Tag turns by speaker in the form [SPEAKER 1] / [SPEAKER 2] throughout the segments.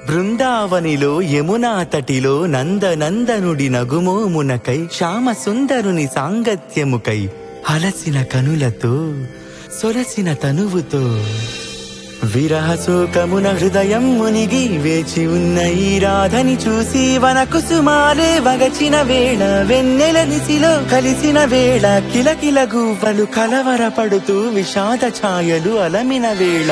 [SPEAKER 1] బృందావనిలో యమునా తటిలో నందనందనుడి నగుమోమునకై శ్యామ సుందరుని సాంగత్యముకై అలసిన కనులతో సొలసిన తనువుతో విరహ శోకమున హృదయం మునిగి వేచి ఉన్న ఈ రాధని చూసి వన కుసుమాలే వగచిన వేళ వెన్నెల నిసిలో కలిసిన వేళ కిలకిల గువ్వలు కలవరపడుతూ విషాద ఛాయలు అలమిన వేళ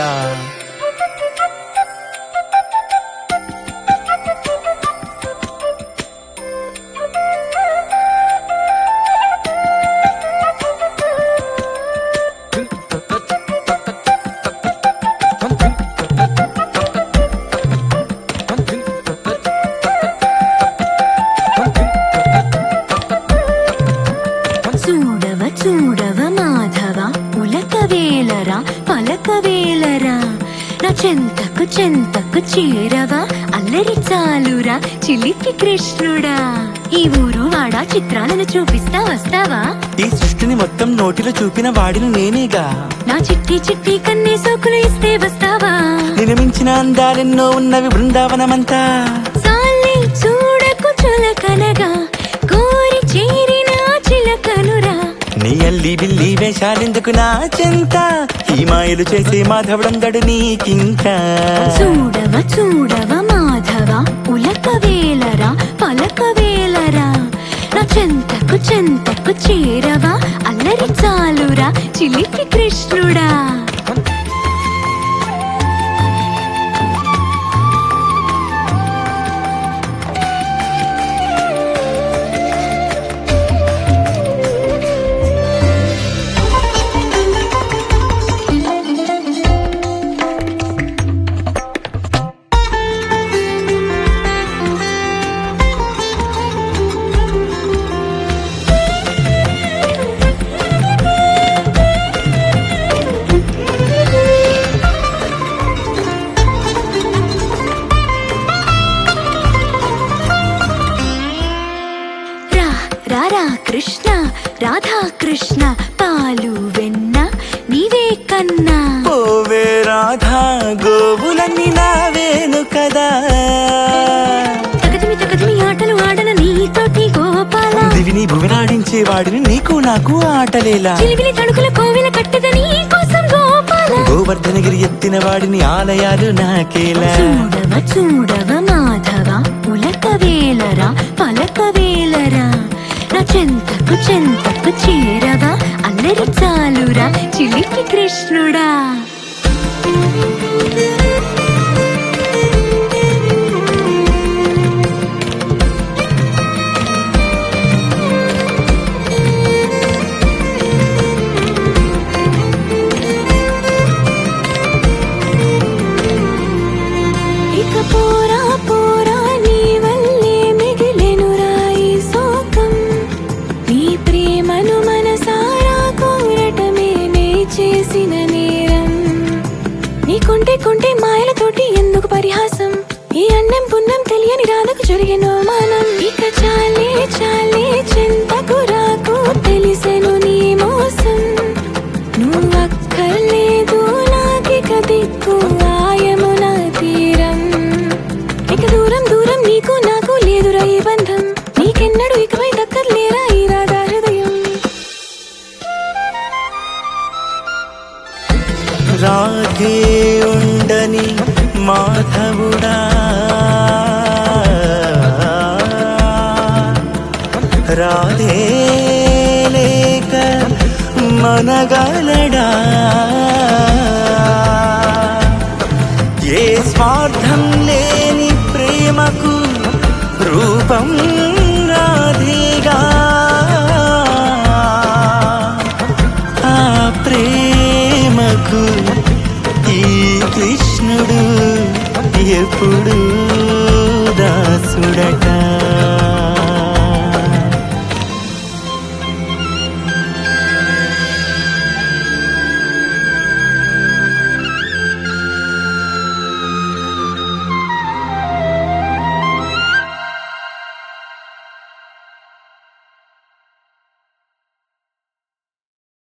[SPEAKER 2] చూడవ మాధవ ఉలకవేలరా పలకవేలరా నా చెంతకు చేరవా అల్లరి చాలురా చిలిపి కృష్ణుడా ఈ ఊరు వాడా చిత్రాలను చూపిస్తా వస్తావా
[SPEAKER 1] ఈ సృష్టిని మొత్తం నోటిలో చూపిన వాడిని నేనేగా
[SPEAKER 2] నా చిట్టి కన్నే సోకులు ఇస్తే వస్తావా
[SPEAKER 1] నిన్ను మించిన అందాలెన్నో ఉన్నవి బృందావనమంతా
[SPEAKER 2] సాలి చూడకు చులకనగా కోరి చేరిన చిలకనురా
[SPEAKER 1] నీ అల్లి బిల్లి వేషాలెందుకు నా చెంత ఈ మాయలు చేసే మాధవుడందడు నీకింకా
[SPEAKER 2] చూడవ మాధవ ఉలకవేలరా పలకవేలరా నా చెంతకు చేరవా అల్లరి చాలురా చిలిపి కృష్ణుడా రారా కృష్ణ రాధా కృష్ణ పాలు వెన్న నీవే కన్నా
[SPEAKER 1] ఓవే రాధా గోవులన్నీ నావేను కదా
[SPEAKER 2] తగదిమి ఆటలు ఆడన నీతోటి గోపాల
[SPEAKER 1] దివిని భువినాడించే వాడిని నీకు నాకు ఆటలేలా
[SPEAKER 2] చిలివిలి తణుకుల కోవిల కట్టెద నీ కోసం గోపాల
[SPEAKER 1] గోవర్ధనగిరి ఎత్తిన వాడిని ఆలయాలు నాకేలా
[SPEAKER 2] చూడవ మాధవ ఉలకవేలరా పలకవేలరా నా చెంతకు చేరవా అల్లరి చాలురా చిలిపి కృష్ణుడా ఇక పోరా నీ వల్లే మిగిలెనురా ఈ శోకం నీ ప్రేమను మనసారా కోరటమే నే చేసిన నేరం నీ కొంటే మాయలతోటి ఎందుకు పరిహాసం ఈ అన్నం పున్నం తెలియని రాధకు జరిగిన మానం ఇక చాలే చింతకు రాకు తెలిసెను నీ మోసం నువ్వక్కర్లేదు నాకిక దిక్కు ఆయమున తీరం ఇక దూరం నీకు నాకు లేదురా ఈ బంధం నీకెన్నడు ఇకపై దక్కర్లేరా ఈ రాధా హృదయం
[SPEAKER 1] రాధే ఉండని మాధవుడా రాధే లేక మనగలడా ఏ స్వార్థం లేని ప్రేమకు రూపం రాధేగా ఆ ప్రేమకు ఈ కృష్ణుడు ఎప్పుడు దాసుడట